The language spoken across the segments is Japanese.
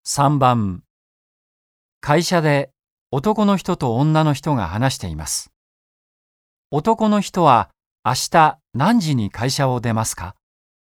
3番、会社で男の人と女の人が話しています。男の人は明日何時に会社を出ますか？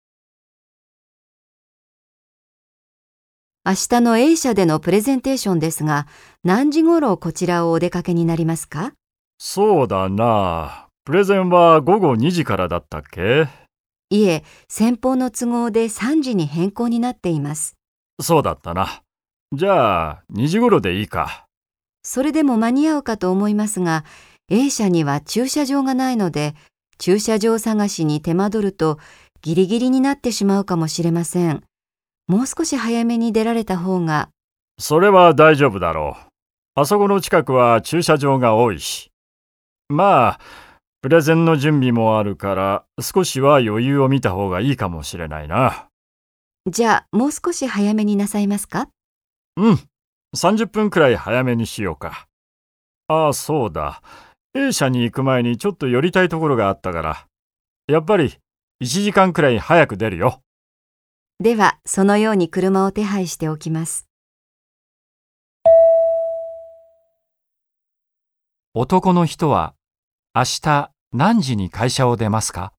明日の A 社でのプレゼンテーションですが、何時頃こちらをお出かけになりますか？ そうだな。プレゼンは午後2時からだったっけ？ いえ、先方の都合で3時に変更になっています。 そうだったな。じゃあ2時頃でいいか。 それでも間に合うかと思いますが、A 社には駐車場がないので、駐車場探しに手間取るとギリギリになってしまうかもしれません。もう少し早めに出られた方が。 それは大丈夫だろう。あそこの近くは駐車場が多いし。まあ、プレゼンの準備もあるから少しは余裕を見た方がいいかもしれないな。 じゃあ、もう少し早めになさいますか？ うん、30分くらい早めにしようか。ああ、そうだ。A 社に行く前にちょっと寄りたいところがあったから、やっぱり1時間くらい早く出るよ。 では、そのように車を手配しておきます。 男の人は明日何時に会社を出ますか？